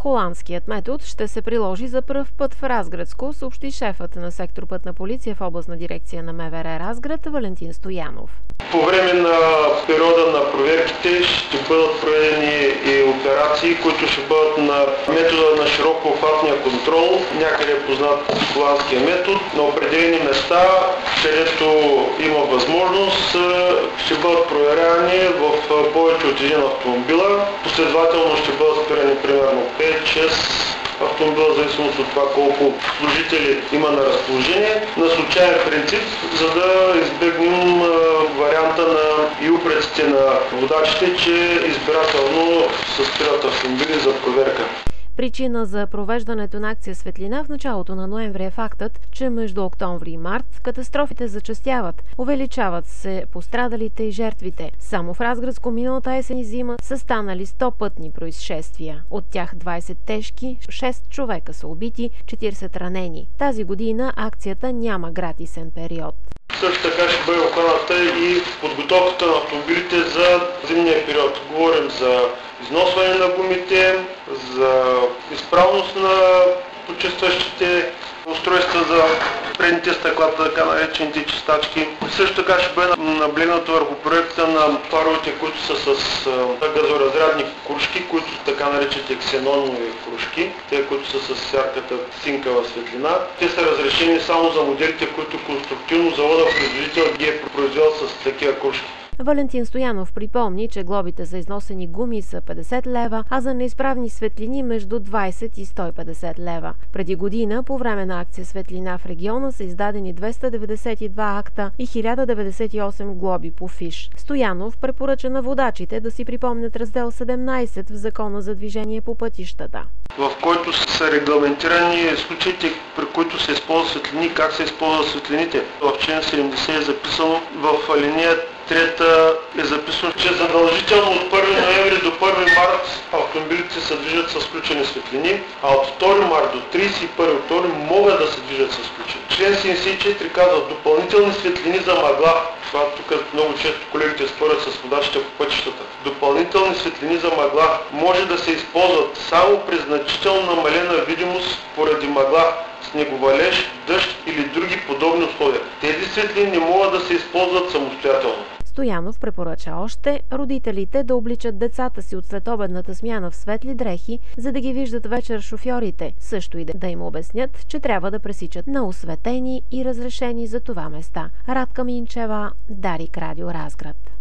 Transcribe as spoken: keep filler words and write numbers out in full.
Холандският метод ще се приложи за пръв път в Разградско, съобщи шефът на сектор Пътна полиция в областна дирекция на МВР Разград Валентин Стоянов. По време на периода на проверките ще бъдат проведени и операции, които ще бъдат на метода на широко обхватния контрол. Някъде е познат холандския метод. На определени места, където има възможност, ще бъдат проверявани в повече от един автомобила. Последователно ще бъдат спирани примерно пет-шест автомобила, в зависимост от това колко служители има на разположение, на случайен принцип, за да избегнем варианта на и упреците на водачите, че избирателно се спират автомобили за проверка. Причина за провеждането на акция Светлина в началото на ноември е фактът, че между октомври и март катастрофите зачестяват, увеличават се пострадалите и жертвите. Само в Разградско миналата есен и зима са станали сто пътни происшествия. От тях двайсет тежки, шест човека са убити, четирийсет ранени. Тази година акцията няма гратисен период. Също така ще бъде обхваната и подготовката на автомобилите за зимния период. Говорим за износване на гумите, за изправност на почистващите устройства за предните стъкла, така наречените чистачки. Също така ще бъде наблегнато върху проекта на фаровете, които са с газоразрядни кружки, които са така наречените ксенонови кружки, те, които са с ярката синкава светлина. Те са разрешени само за моделите, които конструктивно завода-производител ги е произвел с такива кружки. Валентин Стоянов припомни, че глобите за износени гуми са петдесет лева, а за неизправни светлини между двайсет и сто и петдесет лева. Преди година, по време на акция Светлина в региона, са издадени двеста деветдесет и два акта и хиляда деветдесет и осем глоби по фиш. Стоянов препоръча на водачите да си припомнят раздел седемнайсет в Закона за движение по пътищата, в който са регламентирани случаите, при които се използват светлини, как се използват светлините. В член седемдесет е записано, в алинея трета е записано, че задължително от първи ноември до първи март автомобилите се движат с включени светлини, а от втори март до трийсет и първи октомври могат да се движат с включени. Член седемдесет и четири казва допълнителни светлини за мъгла. Това тук много често колегите спорят с водачите по пътищата. Допълнителни светлини за мъгла може да се използват само при значително намалена видимост поради мъгла, снеговалеж, дъжд или други подобни условия. Тези светлини не могат да се използват самостоятелно. Стоянов препоръча още родителите да обличат децата си от следобедната смяна в светли дрехи, за да ги виждат вечер шофьорите. Също и да им обяснят, че трябва да пресичат на осветени и разрешени за това места. Радка Минчева, Дарик Радио Разград.